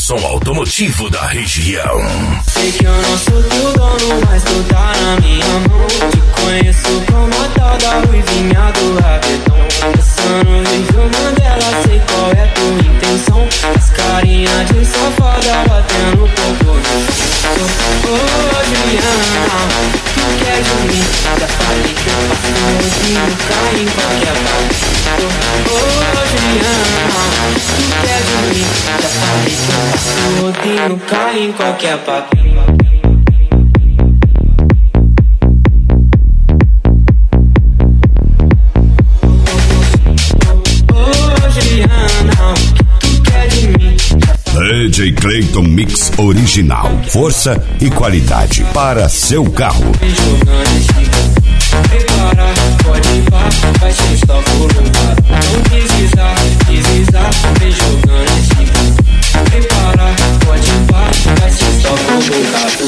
som automotivo da região. Sei que eu não sou teu dono, mas tu tá na minha mão. Te conheço como a tal da ruivinha do rabetão. Pensando em Nelson Mandela, sei qual é tua intenção. As carinhas de safada batendo pouco no chão. Ô Juliana, tu quer de mim? Já falei que eu faço um rosinho, cai em qualquer parte. Ô Juliana, tu quer de mim? Já falei que eu faço um rosinho, cai em qualquer papinho. DJ Clayton Mix Original. Força e qualidade para seu carro. Prepara, pode ir, vai ser stop colocado. Não deslizar, vem jogando esse. Prepara, pode ir, vai ser stop colocado.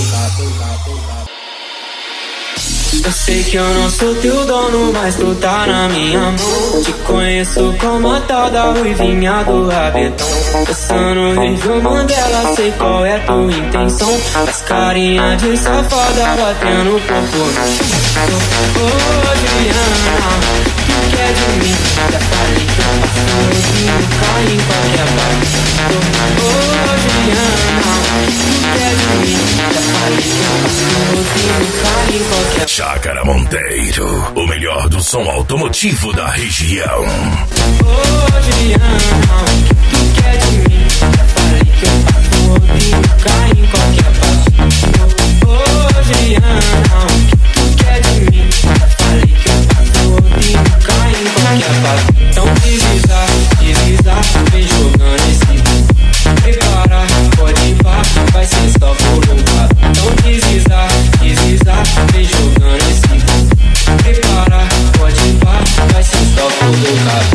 Eu sei que eu não sou teu dono, mas tu tá na minha mão. Te conheço como a tal da ruivinha do rabetão. Pensando em Nelson Mandela, sei qual é tua intenção. As carinhas de safada batendo pouco no chão. Ô Juliana, tu quer de mim? Já falei que eu faço um rosinho, cai em qualquer parte. Ô Juliana, tu quer de mim? Já falei que eu faço um rosinho, cai em qualquer parte. Chácara Monteiro, o melhor do som automotivo da região. Ô Juliana, tu quer de mim? Já falei que eu faço um rosinho, cai em qualquer parte. Ô Juliana, tu quer de mim? Já falei que eu faço um rosinho, cai em qualquer parte. Então deslizar, vem jogando esse. Prepara, pode ir, vai ser stop colocado. Então deslizar, vem jogando esse. Prepara, pode ir, vai ser stop colocado.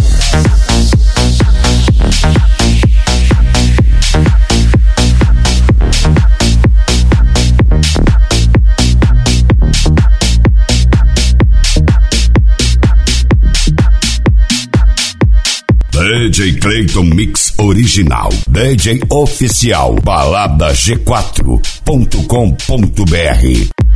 DJ Clayton Mix Original. DJ oficial. Balada G4.com.br.